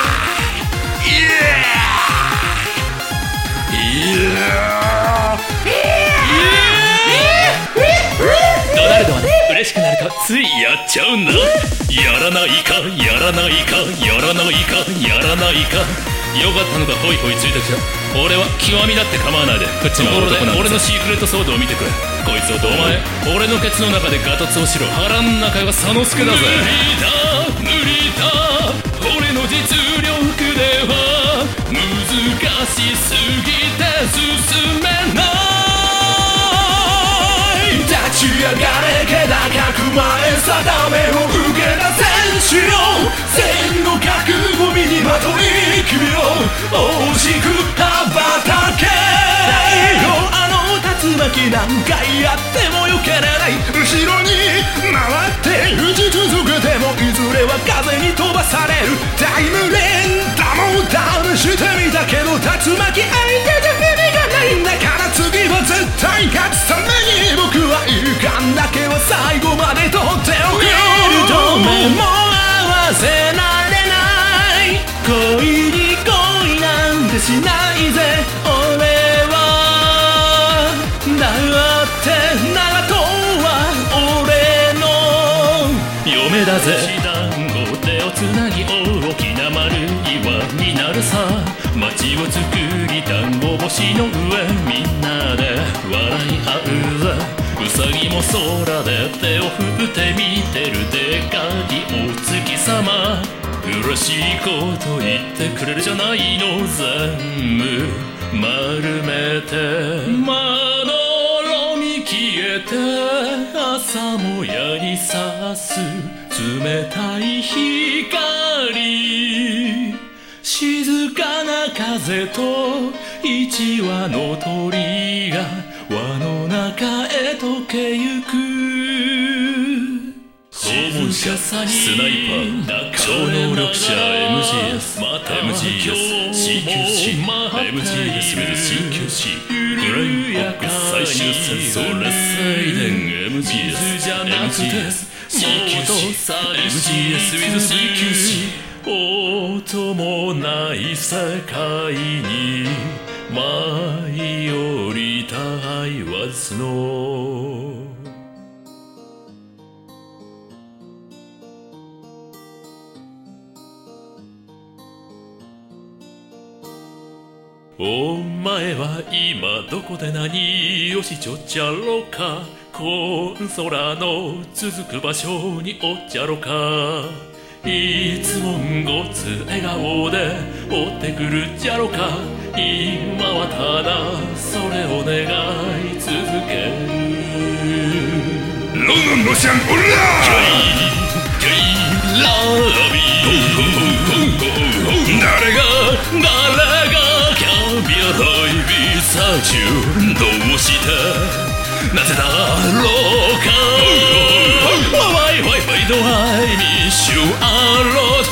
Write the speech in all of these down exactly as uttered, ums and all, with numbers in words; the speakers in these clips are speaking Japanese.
ドナルドはね、嬉しくなるとついやっちゃうんだ。やらないかやらないかやらないかやらないか。よかったのかホイホイついてきた。俺は極みだって構わないで。こっちの男なんだ。俺のシークレットソードを見てくれ。こいつをどうお前俺のケツの中でガトツをしろ。腹ん中が佐之助だぜ。無理だ無理だ俺の実力では難しすぎて進めない。立ち上がれ気高く前定めを受けた戦士よ。戦後覚悟身にまとい君を惜しく羽ばたけ。あの竜巻何回やっても避けられない。後ろに回って打ち続けてもいずれは風に飛ばされる。タイムレーンだも試してみたけど竜巻相手じゃ意味がないんだから次は絶対勝つために僕はいるかんだけは最後まで取っておく。と目も合わせられない恋に恋なんてしないぜ俺は。だって長門は俺の嫁だぜ。団子手をつなぎ大きな丸岩になるさ。街を作り団子星の上みんなで笑い合うぜ。うさぎも空で手を振って見てるでかいらしいこと言ってくれるじゃないの。全部丸めて窓見消えて朝もやに差す冷たい光、静かな風と一羽の鳥が輪の中へ溶けゆく。訪問者スナイパー超能力者 エムジーエス エムジーエス シーキューシー エムジーエス with シーキューシー ブレインオックス最終戦争劣勢遺伝 エムジーエス エムジーエス シーキューシー エムジーエス with シーキューシー 音もない世界に舞い降りた I was no。お前は今どこで何をしちょっちゃろか。こん空の続く場所におっちゃろか。いつもごつ笑顔で追ってくるじゃろか。今はただそれを願い続ける。ロノンロシアンオラーゲイラビー誰が誰がキャビアハイビサーチュどうしてなぜだろうか。 Why why why do I miss you a lot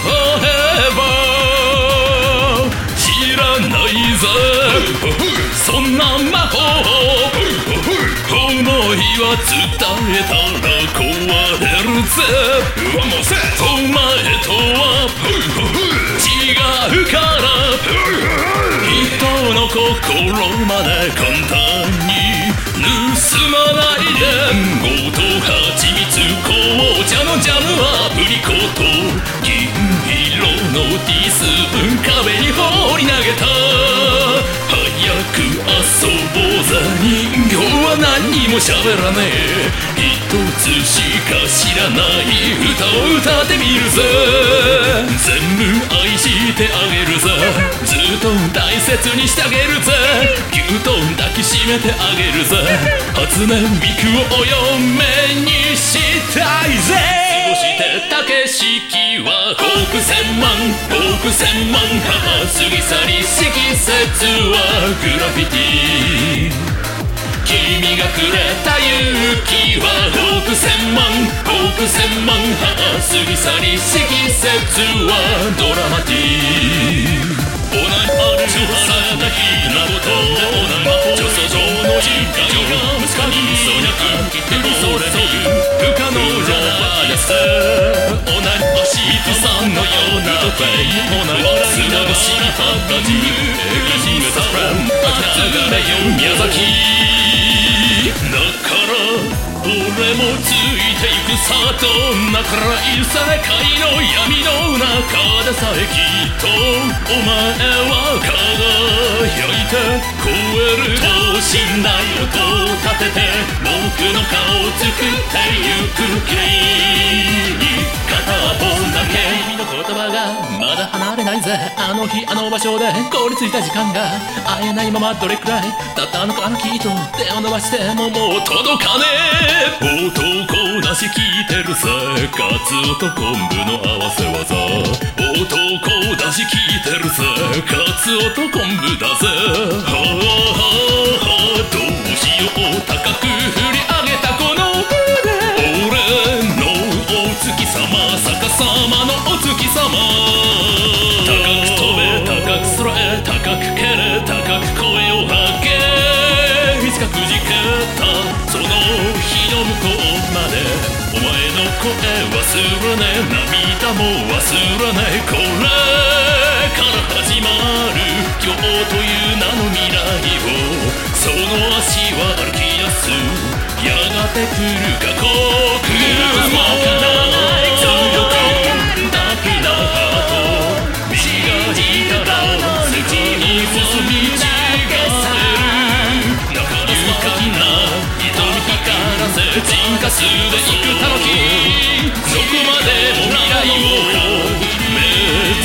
forever。 知らないぜそんな魔法。思いは伝えたら壊れるぜ。お前とは違うから人の心まで簡単に盗まないで。ゴーと蜂蜜紅茶のジャムアプリコット銀色のティースプーン壁に放り投げた。早く遊ぼうぜ。人形は何にも喋らねえ。一つしか知らない歌を歌ってみるぜ。全部愛してあげるぜ。ずっと大切にしてあげるぜ。ぎゅっと抱きしめてあげるぜ。初音ミクをお嫁にしたいぜ。そして竹式は億千万億千万母過ぎ去り色節はグラフィティ。君がくれた勇気は億千万億千万母過ぎ去り色節はドラマティー。オナニある腹がひなことオナマ女装上の時間が息子にそにゃくきってもそれで不可能じゃないです。オナニはシートさんのような時オナニは砂がしみた感じエグジメタフラン秋流れよ宮崎だから俺もついてゆくさ。どんな暗い世界の闇の中でさえきっとお前は輝いて超える等身大音を立てて僕の顔を作ってゆく綺麗に片方だけ君の言葉がまだ離れないぜ。あの日あの場所で凍りついた時間が会えないままどれくらいだったのか。きっと手を伸ばしてももう届かねえ。男だし聞いてるぜ。カツオと昆布の合わせ技。男だし聞いてるぜ。カツオと昆布だぜ。はあはあはあどうしよう高く振り上げたこの腕。俺のお月様逆さまのお月様。高く飛べ高く空へ高く蹴れ高く声を上げいつかくじけたその日の向こうまでお前の声忘れねえ涙も忘れない。これから始まる今日という名の未来をその足は歩き出す。やがて来る過酷もない強くだけなハート導いたら世界に進み違える。中に深きな瞳光らせ進化するで幾多の日どこまでも未来を目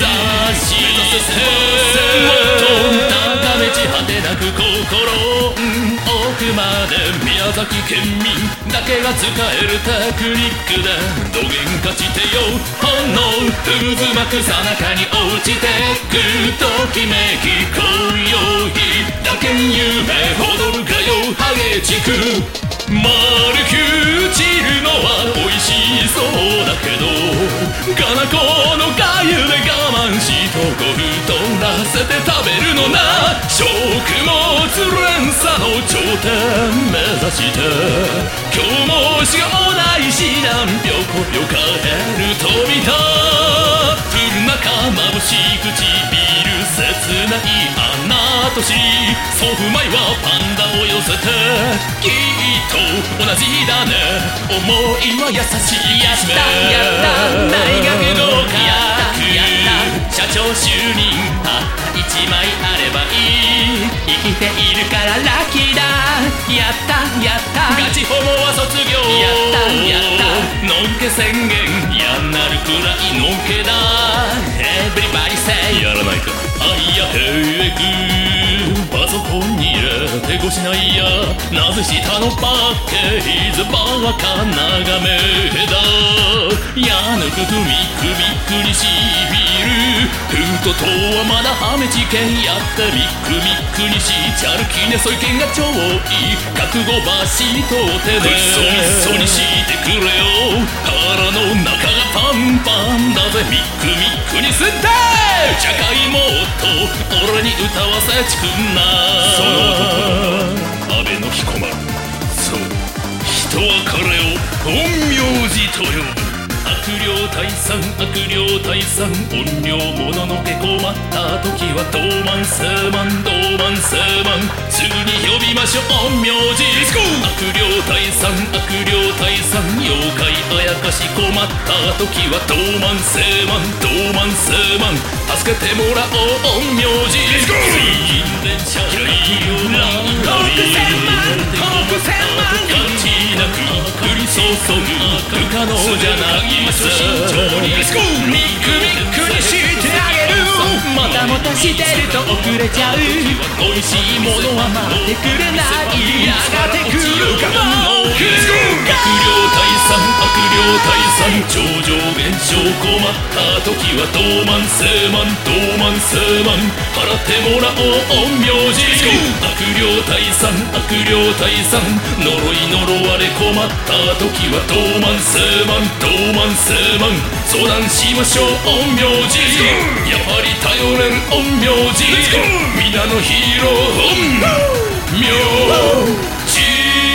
崎県民だけが使えるテクニックでどげんかしてよほんの渦巻くさなかに落ちてくときめき今宵だけん夢踊るかよハゲチク丸く散るのは美味しそうだけどかなこのがゆで我慢しとこ太らせて食べるのな食物連鎖の頂点目指して今日もしがないしなんぴょこぴょかへると見たプル中眩しい唇切ない穴と尻ソフマイはパンダを寄せてきっと同じだね思いは優しいやったやった大学合格やった社長就任たった一枚あればいい生きているからラッキーだやったやったガチホモは卒業やったやったのんけ宣言やんなるくらいのんけだエブリバディセイやらないかあいやへえぐパソコンに入れてごしないやなぜ下のパッケージばっか眺めだやぬくくみくびっくりしびるふととはまだはめちけんやってびっくびっくりしちゃるきねそいけんがちょうい覚悟ばしとってねそみそにしてくれよ腹の中がパンパンだぜビックビックにすって社会もっと俺に歌わせちくんなその男は安倍の彦摩呂そう人は彼を陰陽師と呼ぶ悪霊退散悪霊退散怨霊もののけ困った時はドーマンセーマンドーマンセーマンすぐに呼びましょう陰陽師悪霊退散悪霊退散妖怪あやかし困った時はドーマンセーマンドーマンセーマン助けてもらおう陰陽師水銀連射悪霊な億千万億千万感じなく降り注ぐ不可能じゃない慎重にミックミックにしてあげるもたもたしてると遅れちゃう美味しいものは待ってくれないやがて来るかも悪霊退散悪霊退散超常現象困った時はドーマンセーマンドーマンセーマン払ってもらおう陰陽師悪霊退散悪霊退散呪い呪われ困った時はドーマンセーマンドーマンセーマン相談しましょう陰陽師やっぱり頼れる陰陽師皆のヒーロー陰陽師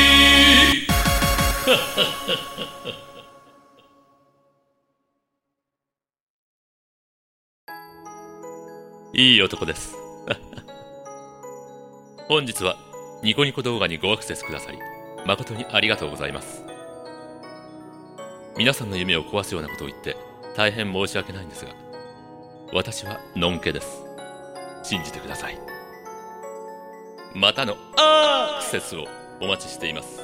いい男です本日はニコニコ動画にごアクセスくださり誠にありがとうございます。皆さんの夢を壊すようなことを言って大変申し訳ないんですが私はのんけです。信じてください。またのアクセスをお待ちしています。